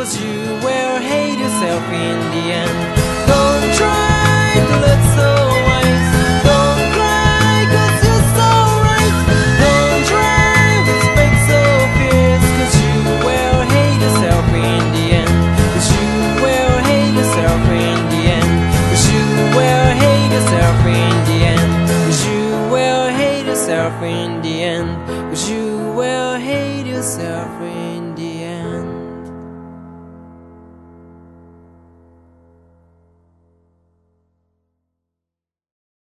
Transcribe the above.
'cause you will hate yourself in the end. Don't try to look so wise, don't cry 'cause you're so right. Don't try with fake so fierce, 'cause you will hate yourself in the end. 'Cause you will hate yourself in the end. 'Cause you will hate yourself in the end. 'Cause you will hate yourself in the end. 'Cause you will hate yourself in